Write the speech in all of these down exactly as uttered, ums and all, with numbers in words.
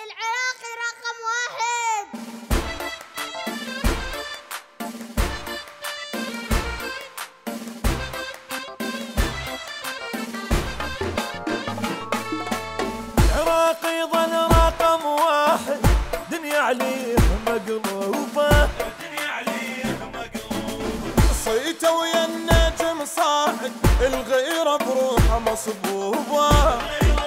العراقي رقم واحد. العراقي ظل رقم واحد، دنيا عليه مقلوبة، الدنيا عليه مقلوبة. صيته ويا النجم صاعد، الغيرة بروحه مصبوبة.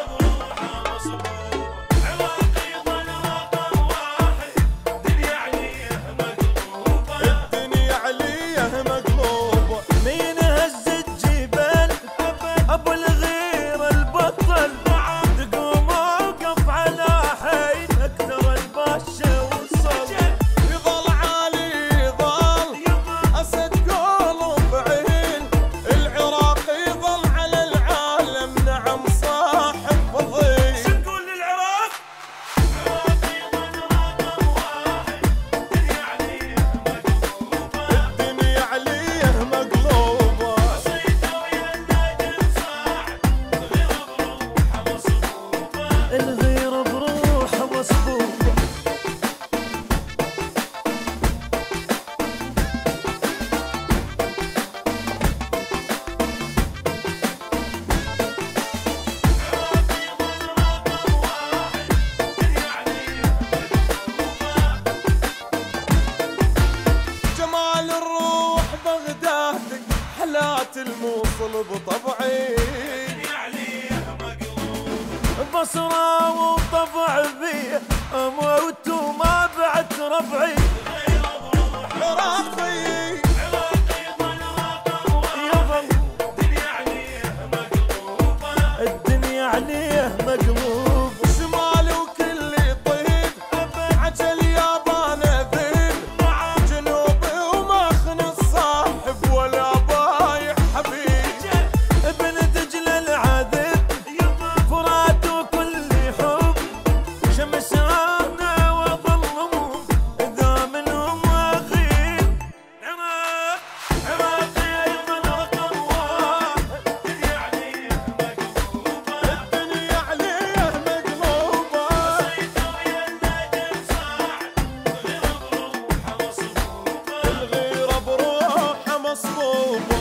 الغيرة بروحه مصبوبة. جمال الروح بغدادي، حلات الموصل بطبعي، بصرة وطبع بيه اموت وما بعت ربعي. عراقي عراقي ظل رقم واحد، الدنيا عليه مقلوبة، الدنيا عليه مقلوب. شمالي وكل طيب، عجل يابان ذيب، جنوبي وماخن الصاحب ولا بايع حبيب. ابن دجل العذب فرات وكل حب، شمس انا وظلهم اذا منهم اغيب. عراق عراقي ايضا رقم واحد، الدنيا عليه مقلوبة، الدنيا عليه مقلوبة. صيته ويا النجم صاعد، الغيرة الغيرة بروحه مصبوبة. بروحه مصبوبة.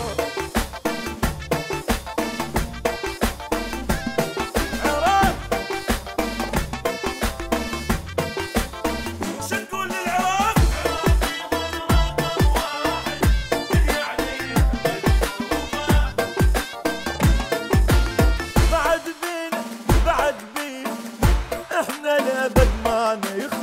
عراق وش نقول للعراق؟ عراقي ظل رقم واحد، الدنيا عليه مقلوبة. بعد بينا بعد بينا احنا لابد ما نخ